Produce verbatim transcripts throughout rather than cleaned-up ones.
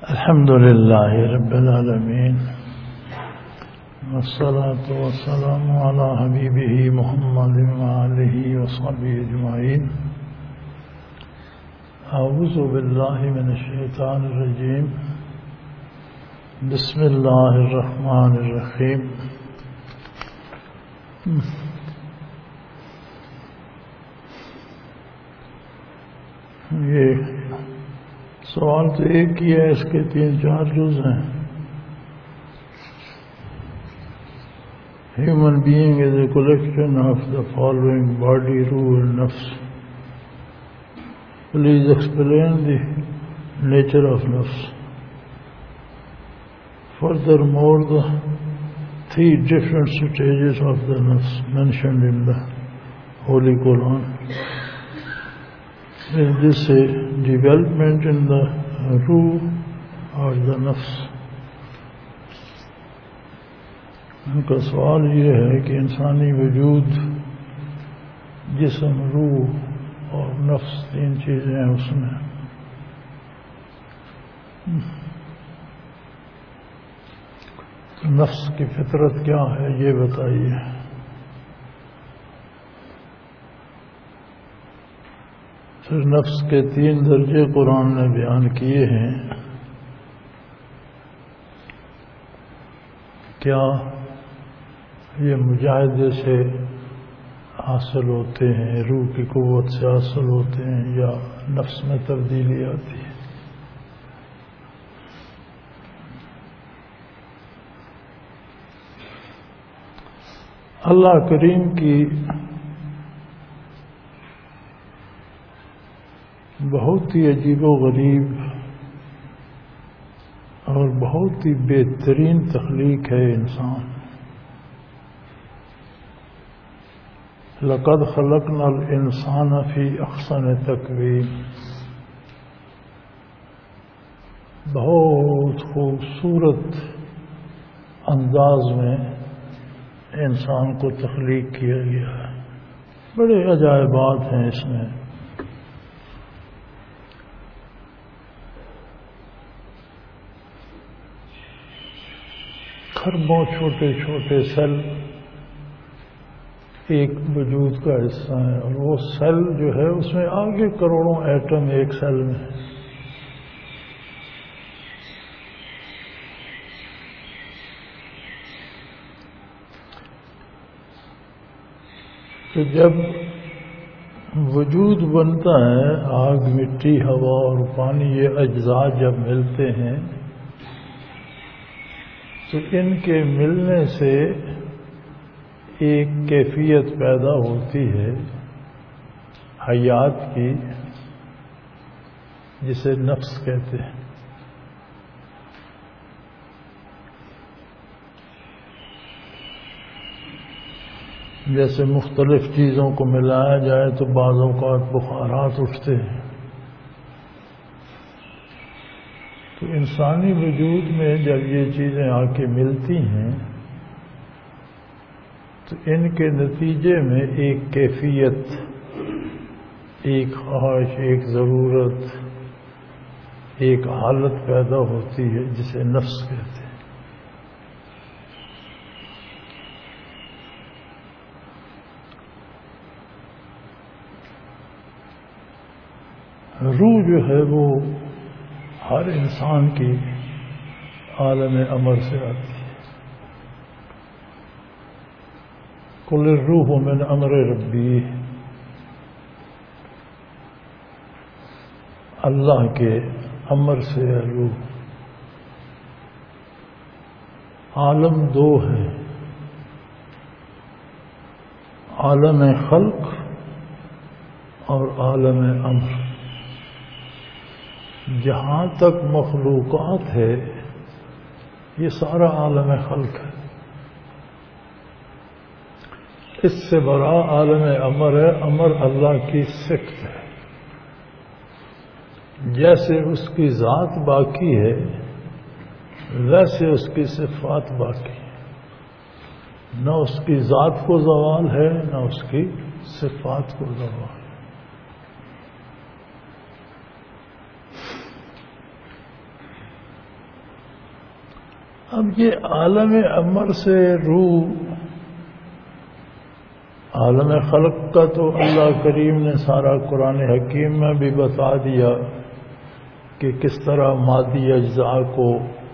الحمد لله رب العالمين والصلاة والسلام على حبيبه محمد وآله وصحبه أجمعين. أعوذ بالله من الشيطان الرجيم. بسم الله الرحمن الرحيم. یہ سوال تو ایک ہی ہے، اس کے تین چار جز ہیں. Human being is a collection of the following: body, ruh and nafs. Please explain the nature of nafs. Furthermore, the three different stages of the nafs mentioned in the Holy Quran. Is this a development in the ruh or the nafs? ان کا سوال یہ ہے کہ انسانی وجود، جسم، روح اور نفس تین چیزیں ہیں اس میں. تو نفس کی فطرت کیا ہے یہ بتائیے. پھر نفس کے تین درجے قرآن نے بیان کیے ہیں. کیا یہ مجاہدے سے حاصل ہوتے ہیں، روح کی قوت سے حاصل ہوتے ہیں، یا نفس میں تبدیلی آتی ہے؟ اللہ کریم کی بہت ہی عجیب و غریب اور بہت ہی بہترین تخلیق ہے انسان. لقد خلقنا الانسان فی احسن تقویم. بہت خوبصورت انداز میں انسان کو تخلیق کیا گیا ہے. بڑے عجائبات ہیں اس میں. خربوں چھوٹے چھوٹے سیل ایک وجود کا حصہ ہے، اور وہ سیل جو ہے اس میں آگے کروڑوں ایٹم ایک سیل میں. تو جب وجود بنتا ہے، آگ، مٹی، ہوا اور پانی، یہ اجزاء جب ملتے ہیں تو ان کے ملنے سے ایک کیفیت پیدا ہوتی ہے حیات کی، جسے نفس کہتے ہیں. جیسے مختلف چیزوں کو ملایا جائے تو بعض اوقات بخارات اٹھتے ہیں. تو انسانی وجود میں جب یہ چیزیں آ کے ملتی ہیں تو ان کے نتیجے میں ایک کیفیت، ایک خواہش، ایک ضرورت، ایک حالت پیدا ہوتی ہے جسے نفس کہتے ہیں. روح جو ہے وہ ہر انسان کی عالم امر سے آتی ہے. قل الروح من امر ربی. اللہ کے امر سے ہے روح. عالم دو ہے، عالم خلق اور عالم امر. جہاں تک مخلوقات ہے یہ سارا عالم خلق ہے. اس سے بڑا عالم امر ہے. امر اللہ کی صفت ہے. جیسے اس کی ذات باقی ہے ویسے اس کی صفات باقی ہے. نہ اس کی ذات کو زوال ہے نہ اس کی صفات کو زوال ہے. اب یہ عالم امر سے روح، عالم خلق کا تو اللہ کریم نے سارا قرآن حکیم میں بھی بتا دیا کہ کس طرح مادی اجزاء کو،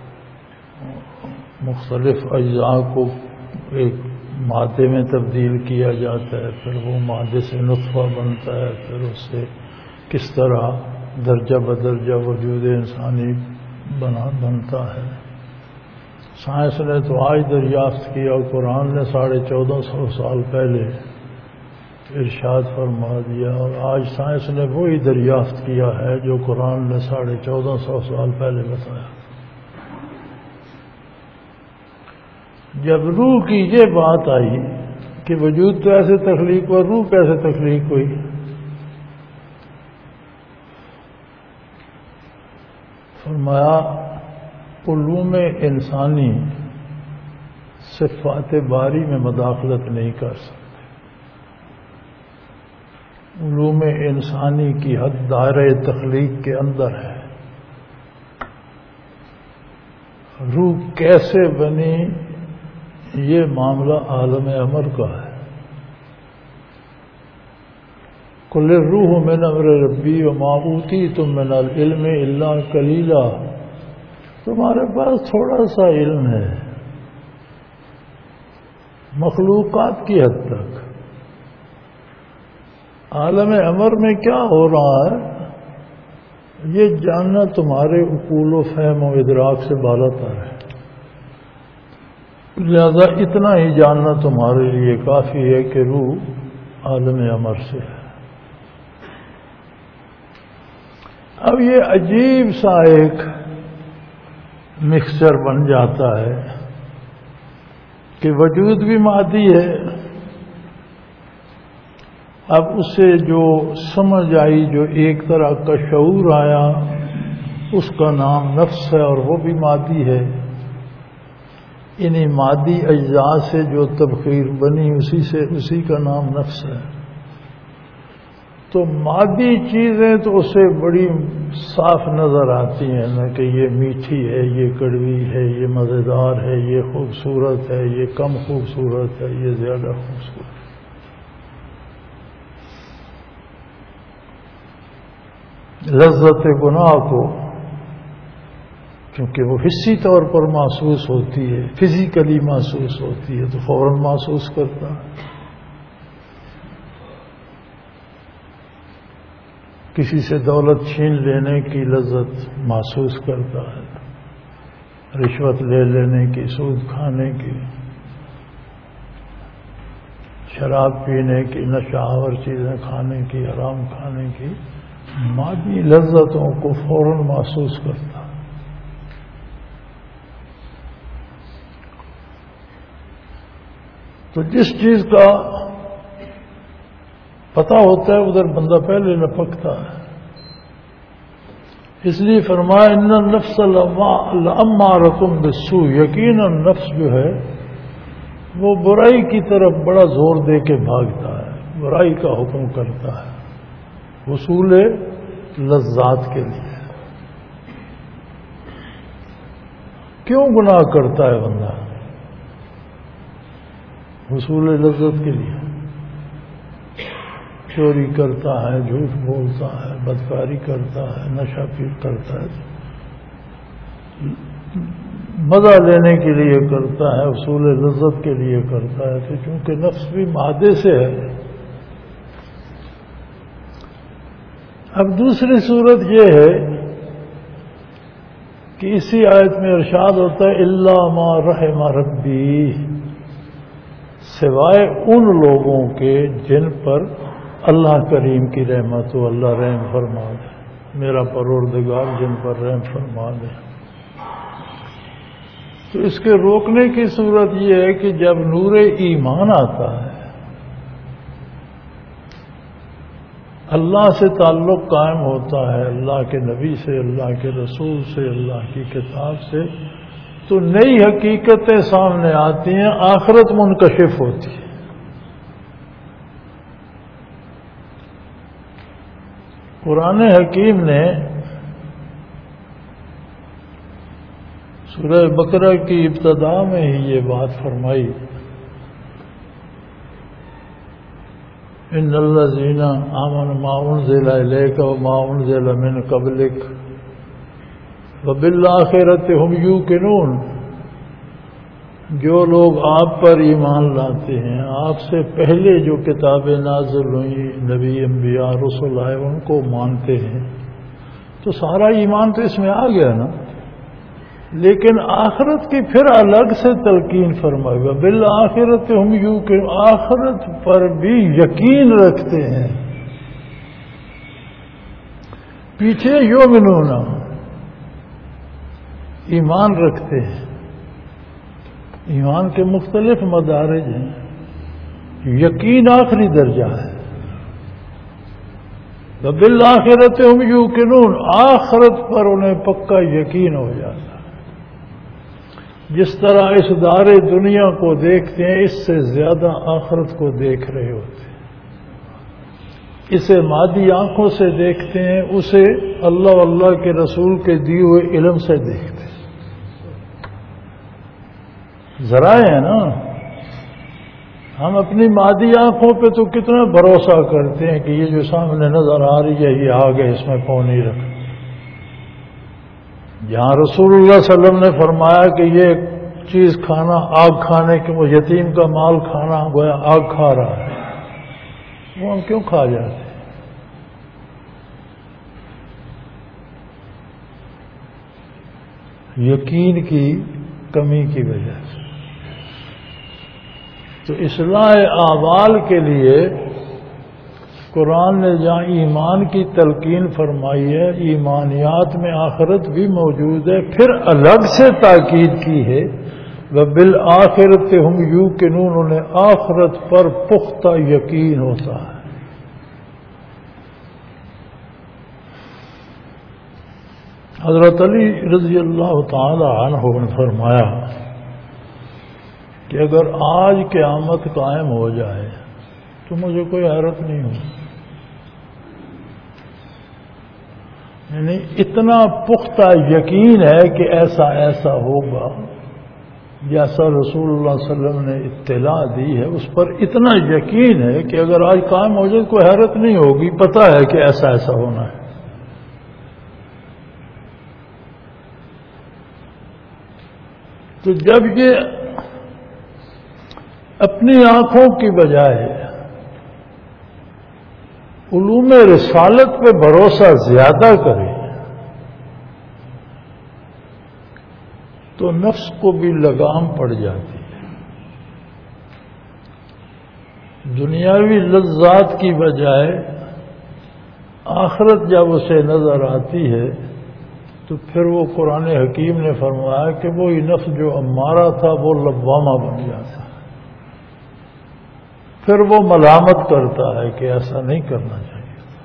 مختلف اجزاء کو ایک مادے میں تبدیل کیا جاتا ہے، پھر وہ مادے سے نطفہ بنتا ہے، پھر اس سے کس طرح درجہ بدرجہ وجود انسانی بنا بنتا ہے۔ سائنس نے تو آج دریافت کیا، قرآن نے ساڑھے چودہ سو سال پہلے ارشاد فرما دیا، اور آج سائنس نے وہی دریافت کیا ہے جو قرآن نے ساڑھے چودہ سو سال پہلے بتایا۔ جب روح کی یہ بات آئی کہ وجود تو ایسے تخلیق ہوا، روح کیسے تخلیق ہوئی؟ فرمایا علوم انسانی صفات باری میں مداخلت نہیں کر سکتے، علوم انسانی کی حد دائرہ تخلیق کے اندر ہے۔ روح کیسے بنی، یہ معاملہ عالم امر کا ہے۔ قل الروح من امر ربی وما اوتیتم من العلم الا قلیلا، تمہارے پاس تھوڑا سا علم ہے مخلوقات کی حد تک، عالم امر میں کیا ہو رہا ہے یہ جاننا تمہارے عقول و فہم و ادراک سے بالاتر ہے، لہذا اتنا ہی جاننا تمہارے لیے کافی ہے کہ روح عالم امر سے ہے۔ اب یہ عجیب سا ایک مکسچر بن جاتا ہے کہ وجود بھی مادی ہے، اب اسے جو سمجھ آئی، جو ایک طرح کا شعور آیا، اس کا نام نفس ہے، اور وہ بھی مادی ہے۔ انہیں مادی اجزاء سے جو تبخیر بنی اسی سے اسی کا نام نفس ہے۔ تو مادی چیزیں تو اسے بڑی صاف نظر آتی ہیں نا، کہ یہ میٹھی ہے، یہ کڑوی ہے، یہ مزیدار ہے، یہ خوبصورت ہے، یہ کم خوبصورت ہے، یہ زیادہ خوبصورت ہے۔ لذت گناہ کو کیونکہ وہ حسی طور پر محسوس ہوتی ہے، فزیکلی محسوس ہوتی ہے، تو فوراً محسوس کرتا ہے۔ کسی سے دولت چھین لینے کی لذت محسوس کرتا ہے، رشوت لے لینے کی، سود کھانے کی، شراب پینے کی، نشہ آور چیزیں کھانے کی، حرام کھانے کی، مادی لذتوں کو فوراً محسوس کرتا ہے۔ تو جس چیز کا پتہ ہوتا ہے ادھر بندہ پہلے لپکتا ہے۔ اس لیے فرمایا ان النفس لامارۃ بالسوء، یقیناً نفس جو ہے وہ برائی کی طرف بڑا زور دے کے بھاگتا ہے، برائی کا حکم کرتا ہے، حصول لذات کے لیے۔ کیوں گناہ کرتا ہے بندہ؟ حصول لذت کے لیے۔ چوری کرتا ہے، جھوٹ بولتا ہے، بدکاری کرتا ہے، نشہ پی کرتا ہے، مزہ لینے کے لیے کرتا ہے، حصول لذت کے لیے کرتا ہے۔ تو چونکہ نفس بھی مادے سے ہے۔ اب دوسری صورت یہ ہے کہ اسی آیت میں ارشاد ہوتا ہے الا ما رحم ربی، سوائے ان لوگوں کے جن پر اللہ کریم کی رحمت ہو، اللہ رحم فرما دے، میرا پروردگار جن پر رحم فرما دے۔ تو اس کے روکنے کی صورت یہ ہے کہ جب نور ایمان آتا ہے، اللہ سے تعلق قائم ہوتا ہے، اللہ کے نبی سے، اللہ کے رسول سے، اللہ کی کتاب سے، تو نئی حقیقتیں سامنے آتی ہیں، آخرت منکشف ہوتی ہے۔ قرآن حکیم نے سورہ بقرہ کی ابتدا میں ہی یہ بات فرمائی، ان الذین آمنوا ما انزل الیک وما انزل من قبلک وبالآخرۃ ہم یوقنون، جو لوگ آپ پر ایمان لاتے ہیں، آپ سے پہلے جو کتابیں نازل ہوئی، نبی انبیاء رسول آئے، ان کو مانتے ہیں، تو سارا ایمان تو اس میں آ گیا نا۔ لیکن آخرت کی پھر الگ سے تلقین فرمائی، بالآخرت ہم یوقنون، آخرت پر بھی یقین رکھتے ہیں۔ پیچھے یؤمنون ایمان رکھتے ہیں، ایمان کے مختلف مدارج ہیں، یقین آخری درجہ ہے۔ بالآخرت ہم یوقنون، آخرت پر انہیں پکا یقین ہو جاتا ہے۔ جس طرح اس دار دنیا کو دیکھتے ہیں، اس سے زیادہ آخرت کو دیکھ رہے ہوتے ہیں۔ اسے مادی آنکھوں سے دیکھتے ہیں، اسے اللہ و اللہ کے رسول کے دیے ہوئے علم سے دیکھتے ہیں۔ ذرائع ہے نا، ہم اپنی مادی آنکھوں پہ تو کتنا بھروسہ کرتے ہیں کہ یہ جو سامنے نظر آ رہی ہے یہ آگے، اس میں پاؤں نہیں رکھ۔ جہاں رسول اللہ صلی اللہ علیہ وسلم نے فرمایا کہ یہ چیز کھانا آگ کھانے کے، وہ یتیم کا مال کھانا گویا آگ کھا رہا ہے، وہ ہم کیوں کھا جاتے ہیں؟ یقین کی کمی کی وجہ سے۔ تو اصلاح اعمال کے لیے قرآن نے جہاں ایمان کی تلقین فرمائی ہے، ایمانیات میں آخرت بھی موجود ہے، پھر الگ سے تاکید کی ہے وَبِالْآخِرَةِ هُمْ يُوقِنُونَ، انہیں آخرت پر پختہ یقین ہوتا ہے۔ حضرت علی رضی اللہ تعالی عنہ نے فرمایا کہ اگر آج قیامت قائم ہو جائے تو مجھے کوئی حیرت نہیں ہوگی، یعنی اتنا پختہ یقین ہے کہ ایسا ایسا ہوگا، جیسا رسول اللہ صلی اللہ علیہ وسلم نے اطلاع دی ہے اس پر اتنا یقین ہے کہ اگر آج قائم ہو جائے کوئی حیرت نہیں ہوگی، پتہ ہے کہ ایسا ایسا ہونا ہے۔ تو جب یہ اپنی آنکھوں کی بجائے علوم رسالت پہ بھروسہ زیادہ کرے تو نفس کو بھی لگام پڑ جاتی ہے۔ دنیاوی لذات کی بجائے آخرت جب اسے نظر آتی ہے تو پھر وہ قرآن حکیم نے فرمایا کہ وہی نفس جو امارہ تھا وہ لوامہ بن جاتا ہے، پھر وہ ملامت کرتا ہے کہ ایسا نہیں کرنا چاہیے تھا۔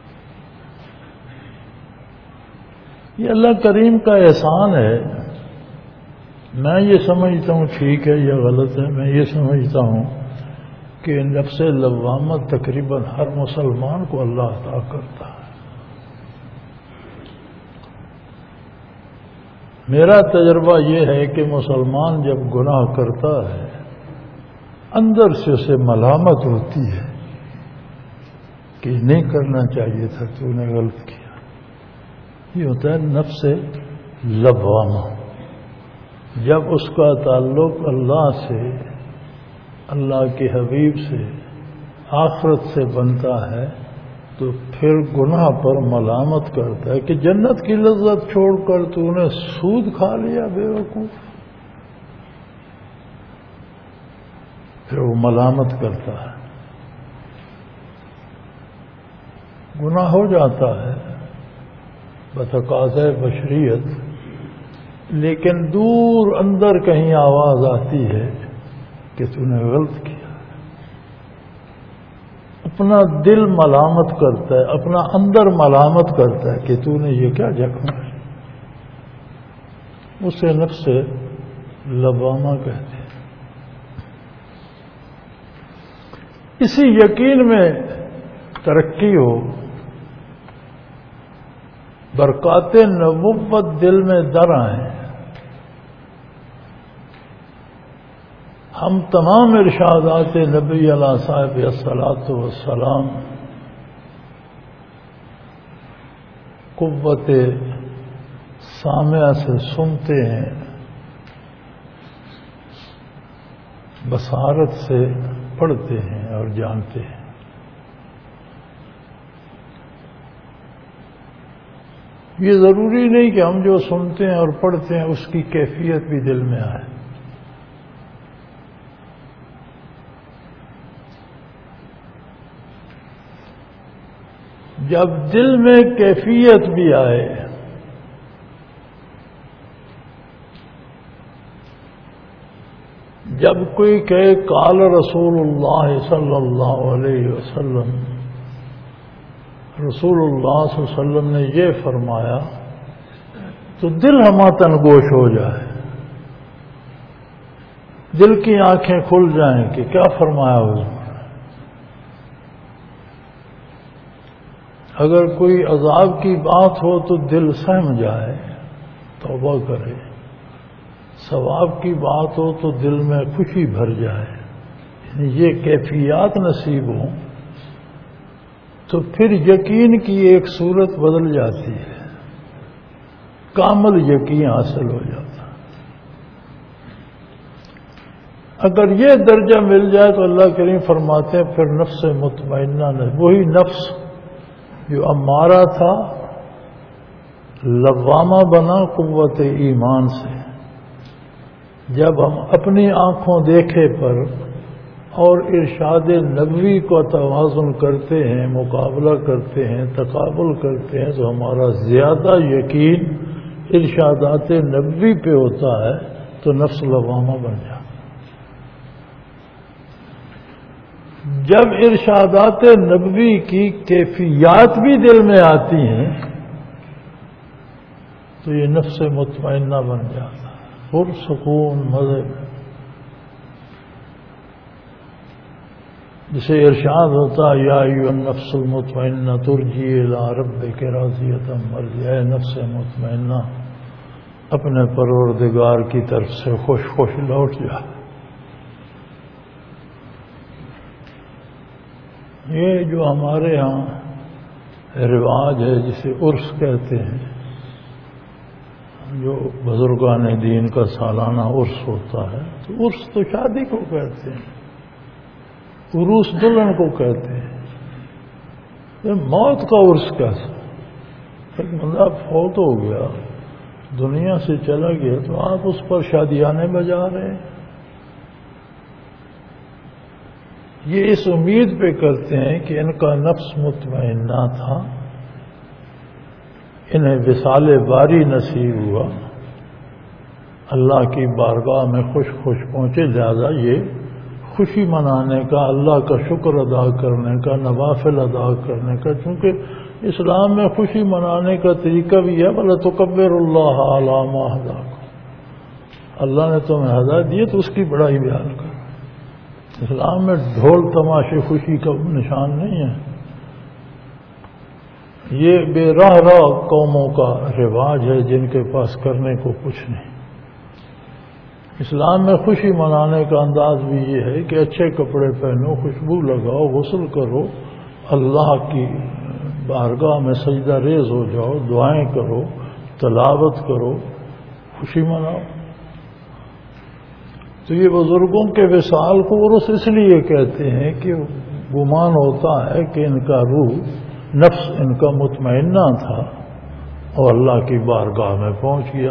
یہ اللہ کریم کا احسان ہے۔ میں یہ سمجھتا ہوں ٹھیک ہے یا غلط ہے، میں یہ سمجھتا ہوں کہ نفس لوامت تقریباً ہر مسلمان کو اللہ عطا کرتا ہے۔ میرا تجربہ یہ ہے کہ مسلمان جب گناہ کرتا ہے اندر سے اسے ملامت ہوتی ہے کہ نہیں کرنا چاہیے تھا، تو نے غلط کیا۔ یہ ہوتا ہے نفس لوامہ۔ جب اس کا تعلق اللہ سے، اللہ کے حبیب سے، آخرت سے بنتا ہے تو پھر گناہ پر ملامت کرتا ہے کہ جنت کی لذت چھوڑ کر تو نے سود کھا لیا بے وقوف، پھر وہ ملامت کرتا ہے۔ گناہ ہو جاتا ہے بتقاضۂ بشریت، لیکن دور اندر کہیں آواز آتی ہے کہ تو نے غلط کیا۔ اپنا دل ملامت کرتا ہے، اپنا اندر ملامت کرتا ہے کہ تو نے یہ کیا زخم ہے۔ اسے نفس لوامہ کہتے ہیں۔ اسی یقین میں ترقی ہو، برکات نبوت دل میں در آئیں، ہم تمام ارشادات نبی علیہ صاحب الصلاۃ والسلام قوت سامعہ سے سنتے ہیں، بصارت سے پڑھتے ہیں اور جانتے ہیں۔ یہ ضروری نہیں کہ ہم جو سنتے ہیں اور پڑھتے ہیں اس کی کیفیت بھی دل میں آئے۔ جب دل میں کیفیت بھی آئے، جب کوئی کہے قال رسول اللہ صلی اللہ علیہ وسلم، رسول اللہ صلی اللہ علیہ وسلم نے یہ فرمایا، تو دل ہمارا تنگوش ہو جائے، دل کی آنکھیں کھل جائیں کہ کیا فرمایا حضور۔ اگر کوئی عذاب کی بات ہو تو دل سہم جائے، توبہ کرے، ثواب کی بات ہو تو دل میں خوشی بھر جائے، یعنی یہ کیفیات نصیب ہوں تو پھر یقین کی ایک صورت بدل جاتی ہے، کامل یقین حاصل ہو جاتا۔ اگر یہ درجہ مل جائے تو اللہ کریم فرماتے ہیں پھر نفس مطمئنہ نے، وہی نفس جو امارہ تھا لوامہ بنا قوت ایمان سے، جب ہم اپنی آنکھوں دیکھے پر اور ارشاد نبوی کو توازن کرتے ہیں، مقابلہ کرتے ہیں، تقابل کرتے ہیں، تو ہمارا زیادہ یقین ارشادات نبوی پہ ہوتا ہے تو نفس لوامہ بن جاتا۔ جب ارشادات نبوی کی کیفیات بھی دل میں آتی ہیں تو یہ نفس مطمئنہ بن جاتا، پرسکون مزے میں، جسے ارشاد ہوتا ہے یا ایھا النفس المطمئنہ ترجی الی ربک راضیۃ مرضیہ، اے نفس مطمئنہ اپنے پروردگار کی طرف سے خوش خوش لوٹ جا۔ یہ جو ہمارے ہاں رواج ہے جسے عرس کہتے ہیں، جو بزرگان دین کا سالانہ عرس ہوتا ہے، تو عرس تو شادی کو کہتے ہیں، عروس دلہن کو کہتے ہیں۔ موت کا عرس کیسا؟ ایک بندہ فوت ہو گیا، دنیا سے چلا گیا، تو آپ اس پر شادیانے بجا رہے ہیں۔ یہ اس امید پہ کرتے ہیں کہ ان کا نفس مطمئنہ تھا، انہیں وصال باری نصیب ہوا، اللہ کی بارگاہ میں خوش خوش پہنچے، لہذا یہ خوشی منانے کا، اللہ کا شکر ادا کرنے کا، نوافل ادا کرنے کا، چونکہ اسلام میں خوشی منانے کا طریقہ بھی ہے وَلَتُكَبِّرُوا اللَّهَ عَلَىٰ مَا هَدَاكُمْ، اللہ نے تمہیں ہدایت دی تو اس کی بڑائی بیان کرو۔ اسلام میں ڈھول تماشے خوشی کا نشان نہیں ہے، یہ بے راہ راہ قوموں کا رواج ہے جن کے پاس کرنے کو کچھ نہیں۔ اسلام میں خوشی منانے کا انداز بھی یہ ہے کہ اچھے کپڑے پہنو، خوشبو لگاؤ، غسل کرو، اللہ کی بارگاہ میں سجدہ ریز ہو جاؤ، دعائیں کرو، تلاوت کرو، خوشی مناؤ۔ تو یہ بزرگوں کے وصال کو عرس اس لیے کہتے ہیں کہ گمان ہوتا ہے کہ ان کا روح، نفس ان کا مطمئنہ تھا اور اللہ کی بارگاہ میں پہنچ گیا۔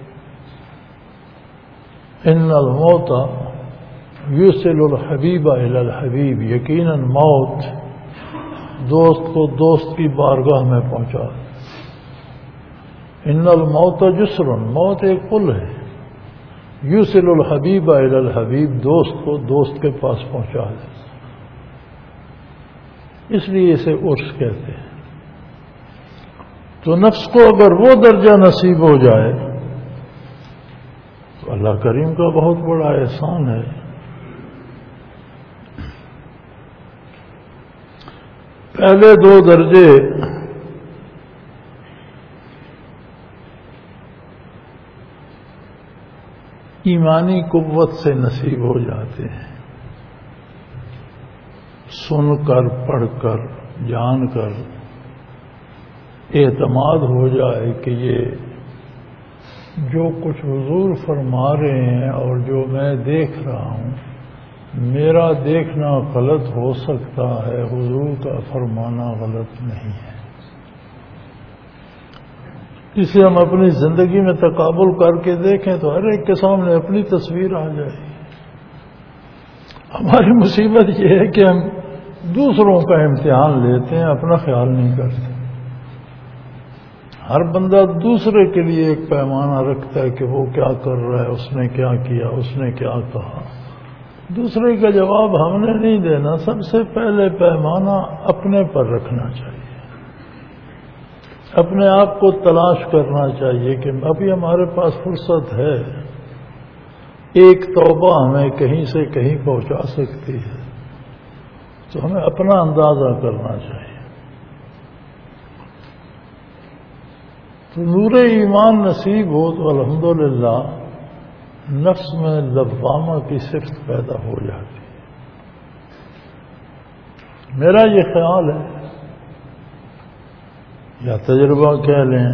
ان الموت یوصل الحبیب الی الحبیب، یقیناً موت دوست کو دوست کی بارگاہ میں پہنچا۔ ان الموت جسر، موت ایک پل ہے، یوصل الحبیب الی الحبیب، دوست کو دوست کے پاس پہنچا دے، اس لیے اسے عرس کہتے ہیں۔ تو نفس کو اگر وہ درجہ نصیب ہو جائے تو اللہ کریم کا بہت بڑا احسان ہے۔ پہلے دو درجے ایمانی قوت سے نصیب ہو جاتے ہیں، سن کر پڑھ کر جان کر اعتماد ہو جائے کہ یہ جو کچھ حضور فرما رہے ہیں اور جو میں دیکھ رہا ہوں، میرا دیکھنا غلط ہو سکتا ہے، حضور کا فرمانا غلط نہیں ہے۔ اسے ہم اپنی زندگی میں تقابل کر کے دیکھیں تو ہر ایک کے سامنے اپنی تصویر آ جائے گی۔ ہماری مصیبت یہ ہے کہ ہم دوسروں کا امتحان لیتے ہیں، اپنا خیال نہیں کرتے۔ ہر بندہ دوسرے کے لیے ایک پیمانہ رکھتا ہے کہ وہ کیا کر رہا ہے، اس نے کیا کیا، اس نے کیا کہا۔ دوسرے کا جواب ہم نے نہیں دینا، سب سے پہلے پیمانہ اپنے پر رکھنا چاہیے، اپنے آپ کو تلاش کرنا چاہیے کہ ابھی ہمارے پاس فرصت ہے، ایک توبہ ہمیں کہیں سے کہیں پہنچا سکتی ہے، تو ہمیں اپنا اندازہ کرنا چاہیے۔ تو نور ایمان نصیب ہو تو الحمدللہ نفس میں لوامہ کی صفت پیدا ہو جاتی ہے۔ میرا یہ خیال ہے یا تجربہ کہہ لیں،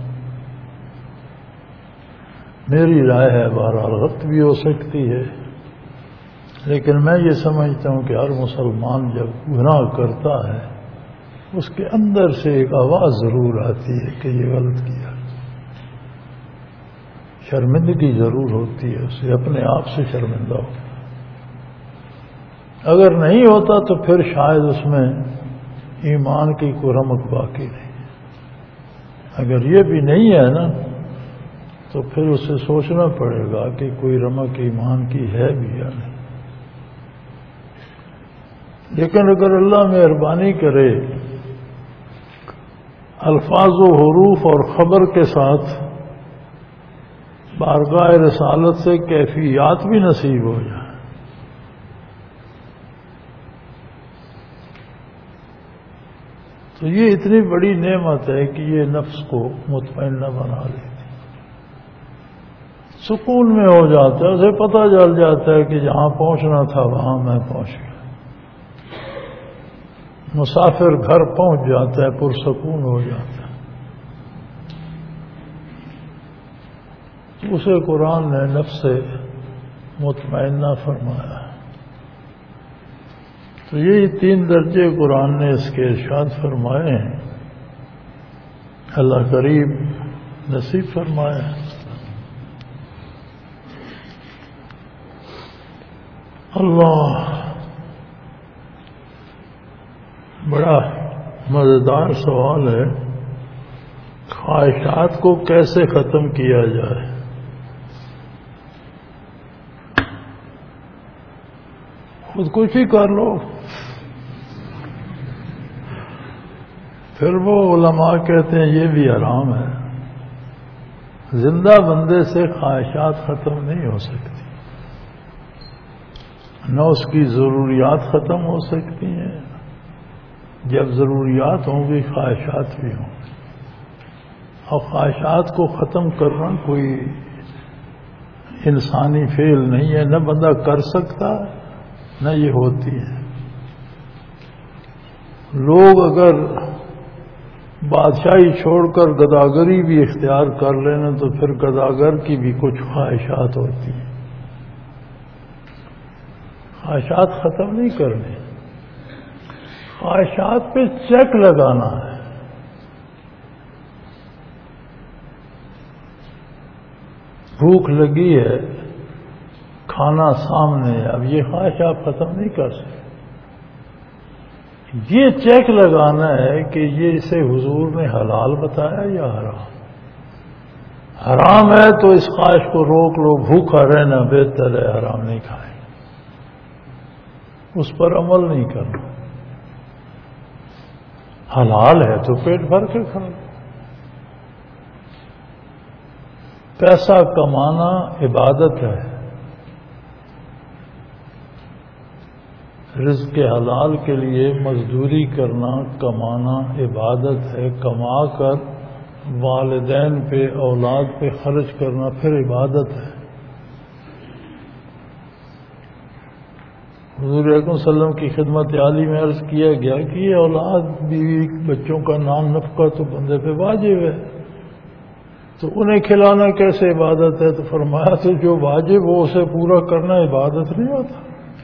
میری رائے ہے، بہرحال غلط بھی ہو سکتی ہے، لیکن میں یہ سمجھتا ہوں کہ ہر مسلمان جب گناہ کرتا ہے اس کے اندر سے ایک آواز ضرور آتی ہے کہ یہ غلط کیا، شرمندگی ضرور ہوتی ہے، اسے اپنے آپ سے شرمندہ ہوتا ہے۔ اگر نہیں ہوتا تو پھر شاید اس میں ایمان کی کوئی رمق باقی نہیں۔ اگر یہ بھی نہیں ہے نا تو پھر اسے سوچنا پڑے گا کہ کوئی رمق ایمان کی ہے بھی یا نہیں۔ لیکن اگر اللہ مہربانی کرے، الفاظ و حروف اور خبر کے ساتھ بارگاہ رسالت سے کیفیات بھی نصیب ہو جائیں تو یہ اتنی بڑی نعمت ہے کہ یہ نفس کو مطمئنہ بنا دیتی، سکون میں ہو جاتا ہے، اسے پتہ چل جاتا ہے کہ جہاں پہنچنا تھا وہاں میں پہنچ گیا۔ مسافر گھر پہنچ جاتا ہے، پرسکون ہو جاتا ہے۔ اسے قرآن نے نفس مطمئنہ فرمایا ہے۔ تو یہی تین درجے قرآن نے اس کے ارشاد فرمائے ہیں، اللہ قریب نصیب فرمایا ہے۔ اللہ، بڑا مزیدار سوال ہے، خواہشات کو کیسے ختم کیا جائے؟ خودکشی کر لو، پھر وہ علماء کہتے ہیں یہ بھی حرام ہے۔ زندہ بندے سے خواہشات ختم نہیں ہو سکتی، نہ اس کی ضروریات ختم ہو سکتی ہیں، جب ضروریات ہوں گی خواہشات بھی ہوں گی، اور خواہشات کو ختم کرنا کوئی انسانی فعل نہیں ہے، نہ بندہ کر سکتا نہ یہ ہوتی ہے۔ لوگ اگر بادشاہی چھوڑ کر گداگری بھی اختیار کر لینا تو پھر گداگر کی بھی کچھ خواہشات ہوتی ہیں۔ خواہشات ختم نہیں کرنے، خواہشات پہ چیک لگانا ہے۔ بھوک لگی ہے، کھانا سامنے ہے، اب یہ خواہش آپ ختم نہیں کر سکتے۔ یہ چیک لگانا ہے کہ یہ اسے حضور نے حلال بتایا یا حرام۔ حرام ہے تو اس خواہش کو روک لو، بھوکا رہنا بہتر ہے، حرام نہیں کھائیں، اس پر عمل نہیں کرنا۔ حلال ہے تو پیٹ بھر کے کھا لو۔ پیسہ کمانا عبادت ہے، رزق حلال کے لیے مزدوری کرنا، کمانا عبادت ہے، کما کر والدین پہ اولاد پہ خرچ کرنا پھر عبادت ہے۔ حضور اکرم صلی اللہ علیہ وسلم کی خدمت عالی میں عرض کیا گیا کہ یہ اولاد بیوی بچوں کا نان نفقہ تو بندے پہ واجب ہے، تو انہیں کھلانا کیسے عبادت ہے؟ تو فرمایا تو جو واجب ہو اسے پورا کرنا عبادت نہیں ہوتا،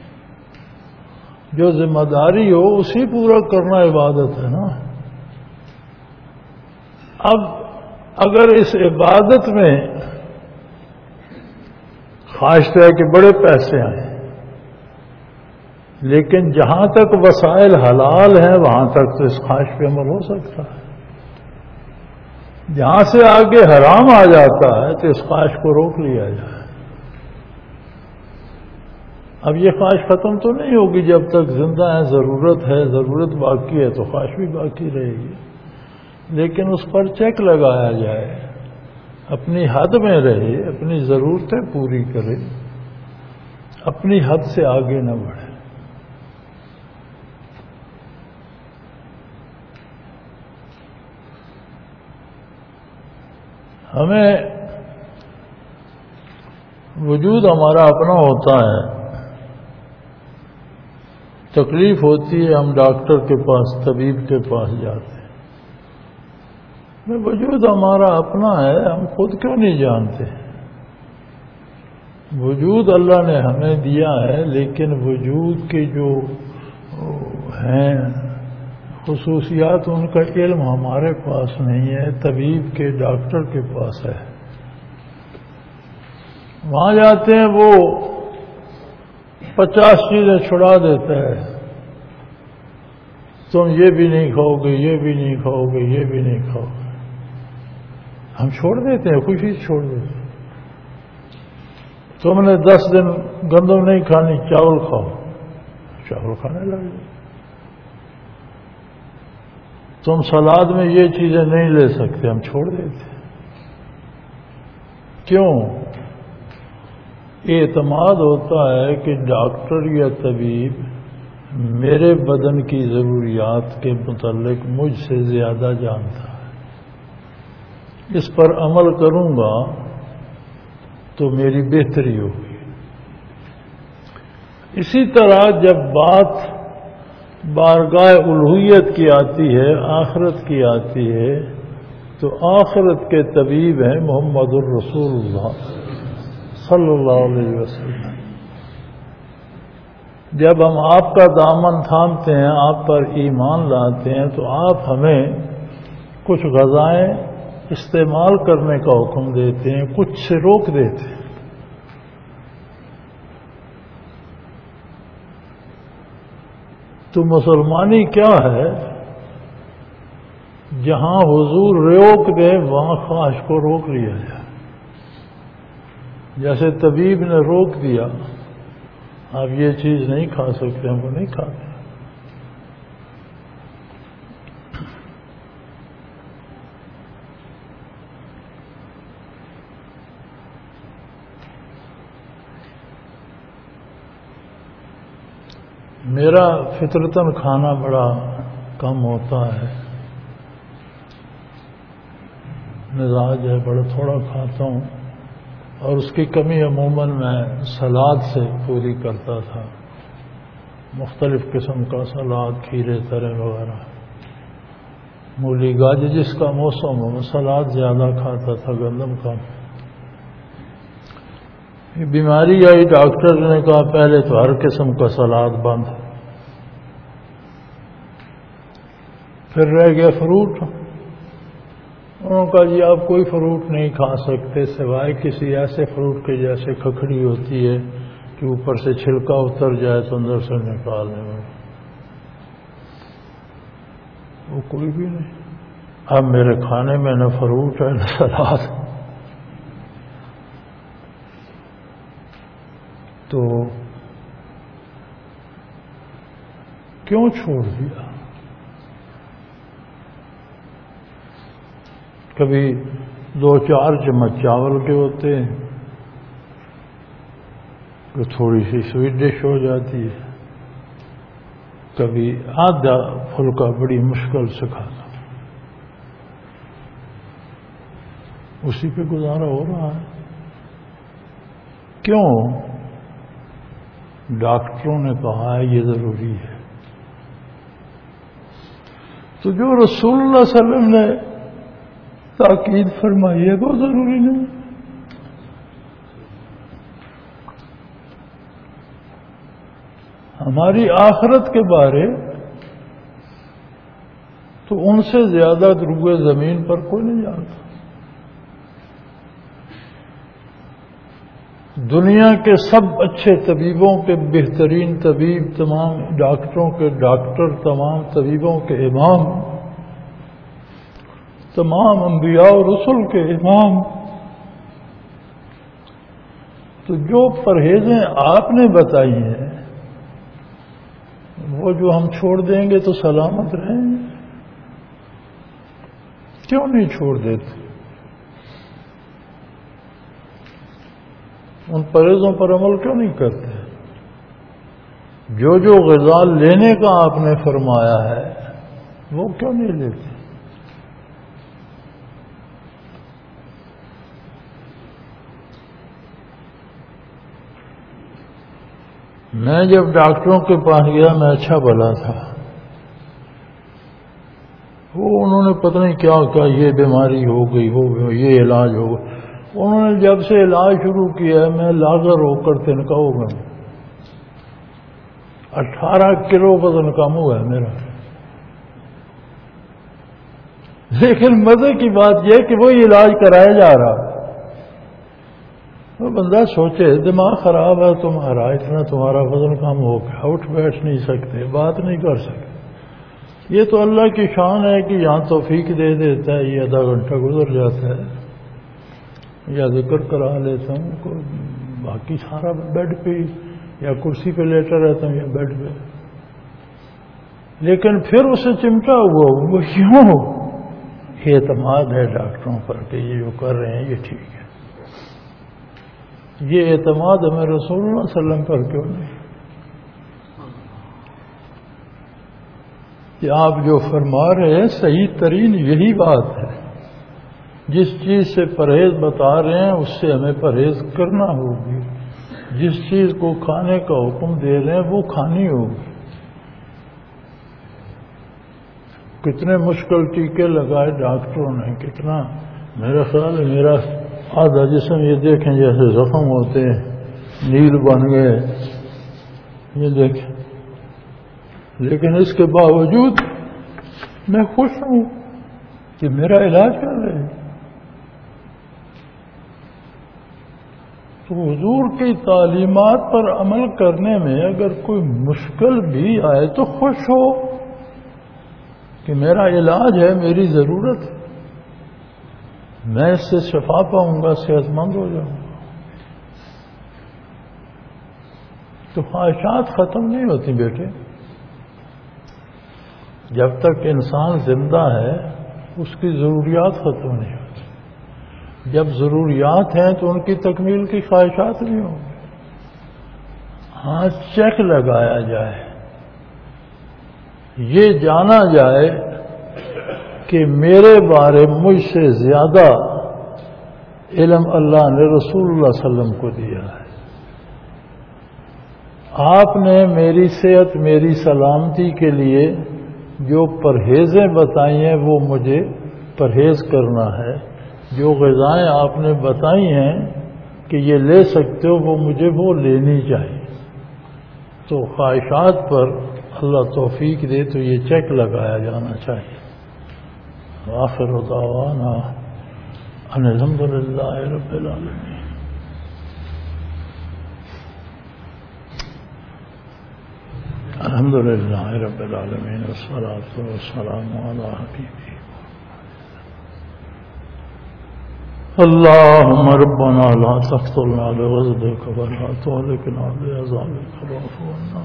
جو ذمہ داری ہو اسی پورا کرنا عبادت ہے نا۔ اب اگر اس عبادت میں خواہش ہے کہ بڑے پیسے آئیں، لیکن جہاں تک وسائل حلال ہیں وہاں تک تو اس خواہش پہ عمل ہو سکتا ہے، جہاں سے آگے حرام آ جاتا ہے تو اس خواہش کو روک لیا جائے۔ اب یہ خواہش ختم تو نہیں ہوگی جب تک زندہ ہے، ضرورت ہے، ضرورت باقی ہے تو خواہش بھی باقی رہے گی، لیکن اس پر چیک لگایا جائے، اپنی حد میں رہے، اپنی ضرورتیں پوری کرے، اپنی حد سے آگے نہ بڑھے۔ ہمیں وجود ہمارا اپنا ہوتا ہے، تکلیف ہوتی ہے ہم ڈاکٹر کے پاس، طبیب کے پاس جاتے ہیں، وجود ہمارا اپنا ہے، ہم خود کیوں نہیں جانتے؟ وجود اللہ نے ہمیں دیا ہے، لیکن وجود کے جو ہیں خصوصیات ان کا علم ہمارے پاس نہیں ہے، طبیب کے، ڈاکٹر کے پاس ہے۔ وہاں جاتے ہیں وہ پچاس چیزیں چھڑا دیتا ہے، تم یہ بھی نہیں کھاؤ گے، یہ بھی نہیں کھاؤ گے، یہ بھی نہیں کھاؤ گے، ہم چھوڑ دیتے ہیں، خوشی سے چھوڑ دیتے ہیں۔ تم نے دس دن گندم نہیں کھانی، چاول کھاؤ، چاول کھانے لگے۔ تم سلاد میں یہ چیزیں نہیں لے سکتے، ہم چھوڑ دیتے۔ کیوں؟ اعتماد ہوتا ہے کہ ڈاکٹر یا طبیب میرے بدن کی ضروریات کے متعلق مجھ سے زیادہ جانتا ہے، اس پر عمل کروں گا تو میری بہتری ہوگی۔ اسی طرح جب بات بارگاہ الوہیت کی آتی ہے، آخرت کی آتی ہے، تو آخرت کے طبیب ہیں محمد الرسول اللہ صلی اللہ علیہ وسلم۔ جب ہم آپ کا دامن تھامتے ہیں، آپ پر ایمان لاتے ہیں، تو آپ ہمیں کچھ غذائیں استعمال کرنے کا حکم دیتے ہیں، کچھ سے روک دیتے ہیں۔ تو مسلمانی کیا ہے؟ جہاں حضور روک دے وہاں خواہش کو روک لیا جائے۔ جیسے طبیب نے روک دیا، آپ یہ چیز نہیں کھا سکتے، ہم کو نہیں کھاتے۔ میرا فطرتاً کھانا بڑا کم ہوتا ہے، مزاج ہے بڑا تھوڑا کھاتا ہوں، اور اس کی کمی عموماً میں سلاد سے پوری کرتا تھا، مختلف قسم کا سلاد، کھیرے ترے وغیرہ، مولی گاجر، جس کا موسم ہو میں سلاد زیادہ کھاتا تھا، گندم کا۔ بیماری آئی، ڈاکٹر نے کہا پہلے تو ہر قسم کا سلاد بند، پھر رہ گیا فروٹ۔ انہوں نے کہا جی آپ کوئی فروٹ نہیں کھا سکتے سوائے کسی ایسے فروٹ کے جیسے کھکڑی ہوتی ہے کہ اوپر سے چھلکا اتر جائے تو اندر سے نکالنے میں، وہ کوئی بھی نہیں۔ اب میرے کھانے میں نہ فروٹ ہے نہ سلاد، تو کیوں چھوڑ دیا؟ کبھی دو چار چمچ چاول کے ہوتے ہیں، تو تھوڑی سی سویٹ ڈش ہو جاتی ہے، کبھی آدھا پھلکا بڑی مشکل سے کھاتا، اسی پہ گزارا ہو رہا ہے۔ کیوں؟ ڈاکٹروں نے کہا ہے یہ ضروری ہے، تو جو رسول اللہ صلی اللہ علیہ وسلم نے تاکید فرمائی ہے وہ ضروری نہیں۔ ہماری آخرت کے بارے تو ان سے زیادہ روئے زمین پر کوئی نہیں جانتا۔ دنیا کے سب اچھے طبیبوں کے بہترین طبیب، تمام ڈاکٹروں کے ڈاکٹر، تمام طبیبوں کے امام، تمام انبیاء و رسل کے امام، تو جو پرہیزیں آپ نے بتائی ہیں وہ جو ہم چھوڑ دیں گے تو سلامت رہیں گے، کیوں نہیں چھوڑ دیتے؟ ان پرہیزوں پر عمل کیوں نہیں کرتے؟ جو جو غذا لینے کا آپ نے فرمایا ہے وہ کیوں نہیں لیتے؟ میں جب ڈاکٹروں کے پاس گیا میں اچھا بھلا تھا، وہ انہوں نے پتہ نہیں کیا کہا، یہ بیماری ہو گئی، وہ یہ علاج ہو گیا۔ انہوں نے جب سے علاج شروع کیا ہے میں لاغر ہو کر تنکا ہو گیا، اٹھارہ کلو وزن کم ہوا ہے میرا۔ لیکن مزے کی بات یہ کہ وہی علاج کرایا جا رہا۔ وہ بندہ سوچے دماغ خراب ہے تمہارا، اتنا تمہارا وزن کم ہو گیا، اٹھ بیٹھ نہیں سکتے، بات نہیں کر سکتے۔ یہ تو اللہ کی شان ہے کہ یہاں توفیق دے دیتا ہے، یہ آدھا گھنٹہ گزر جاتا ہے یا ذکر کرا لیتا ہوں، کوئی باقی سارا بیڈ پہ یا کرسی پہ لیٹا رہتا ہوں یا بیڈ پہ۔ لیکن پھر اسے چمٹا ہوا وہ کیوں؟ اعتماد ہے ڈاکٹروں پر کہ یہ جو کر رہے ہیں یہ ٹھیک ہے۔ یہ اعتماد ہمیں رسول اللہ صلی اللہ علیہ وسلم پر کیوں نہیں کہ آپ جو فرما رہے ہیں صحیح ترین یہی بات ہے، جس چیز سے پرہیز بتا رہے ہیں اس سے ہمیں پرہیز کرنا ہوگی، جس چیز کو کھانے کا حکم دے رہے ہیں وہ کھانی ہوگی۔ کتنے مشکل ٹیکے لگائے ڈاکٹروں نے، کتنا، میرا خیال ہے میرا آدھا جسم یہ دیکھیں جیسے زخم ہوتے ہیں، نیل بن گئے، یہ دیکھیں، لیکن اس کے باوجود میں خوش ہوں کہ میرا علاج کر رہے ہیں۔ تو حضور کی تعلیمات پر عمل کرنے میں اگر کوئی مشکل بھی آئے تو خوش ہو کہ میرا علاج ہے، میری ضرورت ہے، میں اس سے شفا پاؤں گا، صحت مند ہو جاؤں گا۔ تو خواہشات ختم نہیں ہوتی بیٹے، جب تک انسان زندہ ہے اس کی ضروریات ختم نہیں ہوتی، جب ضروریات ہیں تو ان کی تکمیل کی خواہشات نہیں ہوں گی۔ ہاں چیک لگایا جائے، یہ جانا جائے کہ میرے بارے مجھ سے زیادہ علم اللہ نے رسول اللہ صلی اللہ علیہ وسلم کو دیا ہے۔ آپ نے میری صحت، میری سلامتی کے لیے جو پرہیزیں بتائی ہیں وہ مجھے پرہیز کرنا ہے، جو غذائیں آپ نے بتائی ہیں کہ یہ لے سکتے ہو وہ مجھے وہ لینی چاہیے۔ تو خواہشات پر اللہ توفیق دے تو یہ چیک لگایا جانا چاہیے۔ آخر دعوانا ان الحمد للہ رب العالمین۔ الحمد للہ رب العالمین والصلاة والسلام علی حبیبہ اللہم ربنا لا تقتلنا بغضبک ولا تهلكنا بعذابک واعف عنا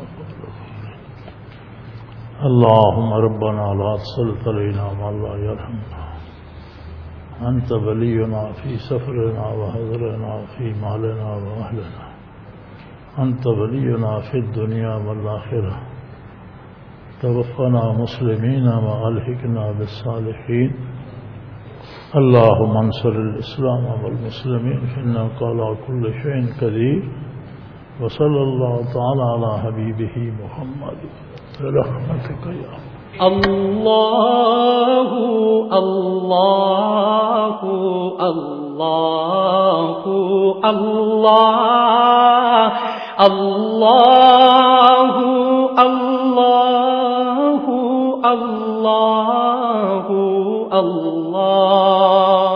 اللہم ربنا لا تسلط علينا ما لا يرحمنا انت ولینا فی سفرنا وحضرنا فی مالنا واہلنا انت ولینا فی الدنیا والآخرہ توفنا مسلمین والحقنا بالصالحین اللہم انصر الاسلام والمسلمین انک علی کل شیء قدیر वसल्लल्लाहु ताला अला हबीबिही मुहम्मद रहमतिक या अल्लाहु अल्लाहु अल्लाहु अल्लाह अल्लाहु अल्लाहु अल्लाहु अल्लाह।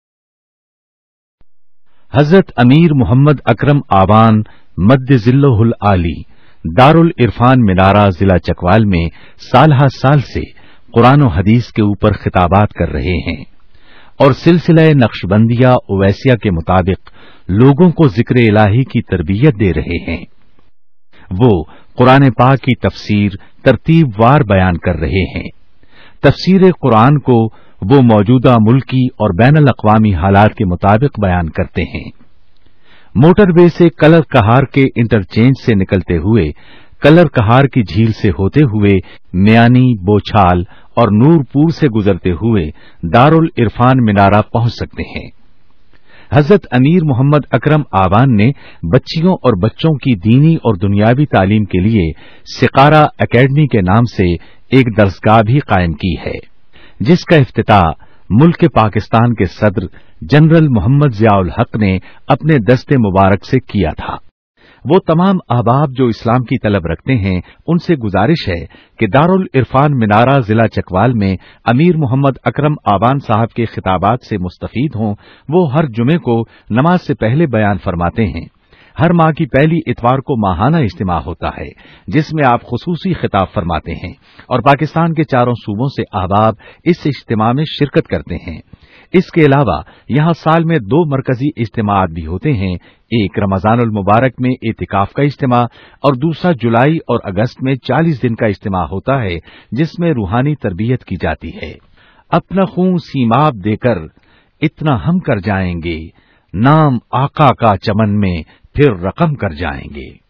हजरत अमीर मोहम्मद अकरम आवान मद्द जिल्लहुल आली दारुल इरफान मिनारा जिला चकवाल में सालहा साल से कुरान और हदीस के ऊपर खिताबात कर रहे हैं और सिलसिला नक्शबंदिया ओवैसिया के मुताबिक लोगों को जिक्र इलाही की तरबियत दे रहे हैं। वो कुरान पाक की तफसीर तरतीबवार बयान कर रहे हैं। तफसीर कुरान को वो मौजूदा मुल्की और बैनुल अक़वामी हालात के मुताबिक बयान करते हैं। मोटरवे से कलर कहार के इंटरचेंज से निकलते हुए कलर कहार की झील से होते हुए मियानी, बोछाल और नूरपुर से गुजरते हुए दारुल इरफान मिनारा पहुंच सकते हैं। हजरत अमीर मोहम्मद अकरम आवान ने बच्चियों और बच्चों की दीनी और दुनियावी तालीम के लिए सिकारा एकेडमी के नाम से एक दरसगाह भी कायम की है, जिसका इफ्तिताह मुल्क पाकिस्तान के सदर जनरल मोहम्मद जियाउल हक ने अपने दस्ते मुबारक से किया था। वो तमाम अहबाब जो इस्लाम की तलब रखते हैं उनसे गुजारिश है कि दारुल इरफान मिनारा जिला चकवाल में अमीर मोहम्मद अकरम आवान साहब के खिताबात से मुस्तफीद हों। वो हर जुमे को नमाज से पहले बयान फरमाते हैं। हर माह की पहली इतवार को माहाना इज्तिमा होता है, जिसमें आप खुसूसी खिताब फरमाते हैं और पाकिस्तान के चारों सूबों से अहबाब इस इज्तिमा में शिरकत करते हैं। इसके अलावा यहां साल में दो मरकजी इज्तिमात भी होते हैं, एक रमजानुल मुबारक में एतिकाफ का इज्तिमा और दूसरा जुलाई और अगस्त में चालीस दिन का इज्तिमा होता है, जिसमें रूहानी तरबियत की जाती है। अपना खून सीमाब देकर इतना हम कर जाएंगे, नाम आका का चमन में फिर रकम कर जाएंगे।